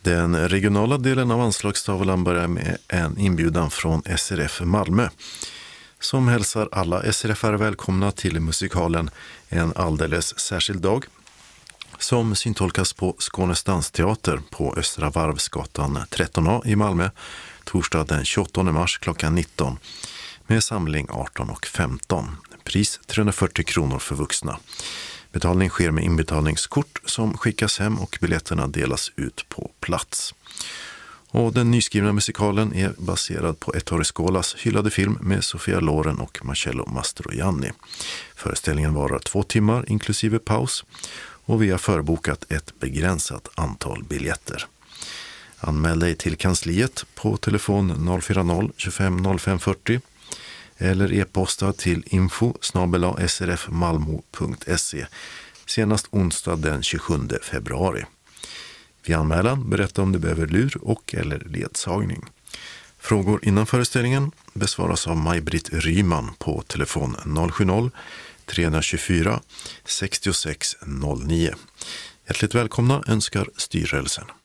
Den regionala delen av anslagstavlan börjar med en inbjudan från SRF Malmö som hälsar alla SRF-are välkomna till musikalen En alldeles särskild dag som syntolkas på Skånes dansteater på Östra Varvsgatan 13A i Malmö torsdag den 28 mars klockan 19 med samling 18:15. Pris 340 kronor för vuxna. Betalning sker med inbetalningskort som skickas hem och biljetterna delas ut på plats. Och den nyskrivna musikalen är baserad på Ettore Scolas hyllade film med Sofia Loren och Marcello Mastroianni. Föreställningen varar 2 timmar inklusive paus och vi har förbokat ett begränsat antal biljetter. Anmäl dig till kansliet på telefon 040 25 05 40 eller e-posta till info@srfmalmo.se senast onsdag den 27 februari. Vid anmälan berätta om du behöver lur och eller ledsagning. Frågor innan föreställningen besvaras av Maj-Britt Ryman på telefon 070 324 6609. Hjärtligt välkomna önskar styrelsen.